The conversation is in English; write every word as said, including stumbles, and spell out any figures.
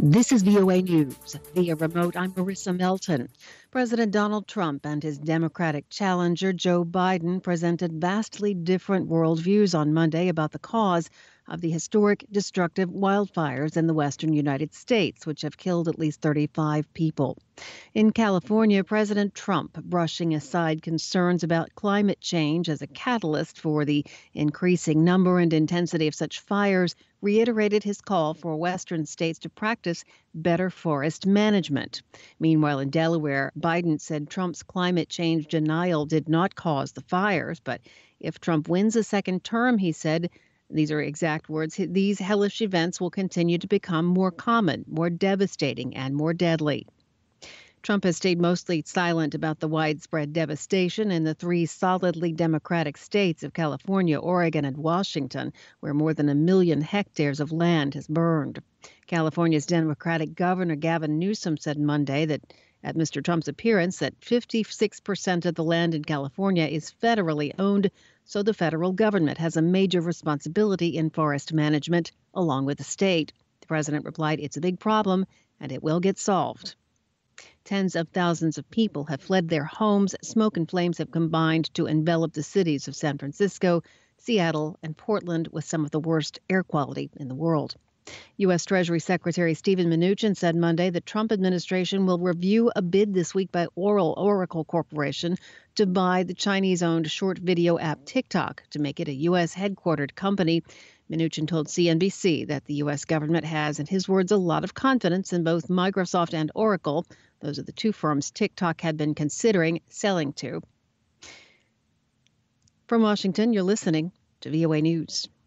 This is V O A News. Via remote, I'm Marissa Melton. President Donald Trump and his Democratic challenger, Joe Biden, presented vastly different worldviews on Monday about the cause of the historic destructive wildfires in the western United States, which have killed at least thirty-five people. In California, President Trump, brushing aside concerns about climate change as a catalyst for the increasing number and intensity of such fires, reiterated his call for western states to practice better forest management. Meanwhile, in Delaware, Biden said Trump's climate change denial did not cause the fires, but if Trump wins a second term, he said, these are exact words, these hellish events will continue to become more common, more devastating, and more deadly. Trump has stayed mostly silent about the widespread devastation in the three solidly Democratic states of California, Oregon, and Washington, where more than a million hectares of land has burned. California's Democratic Governor Gavin Newsom said Monday that at Mister Trump's appearance that fifty-six percent of the land in California is federally owned, so the federal government has a major responsibility in forest management, along with the state. The president replied, "It's a big problem, and it will get solved." Tens of thousands of people have fled their homes. Smoke and flames have combined to envelop the cities of San Francisco, Seattle, and Portland with some of the worst air quality in the world. U S. Treasury Secretary Steven Mnuchin said Monday the Trump administration will review a bid this week by Oral Oracle Corporation to buy the Chinese-owned short video app TikTok to make it a U S headquartered company. Mnuchin told C N B C that the U S government has, in his words, a lot of confidence in both Microsoft and Oracle. Those are the two firms TikTok had been considering selling to. From Washington, you're listening to V O A News.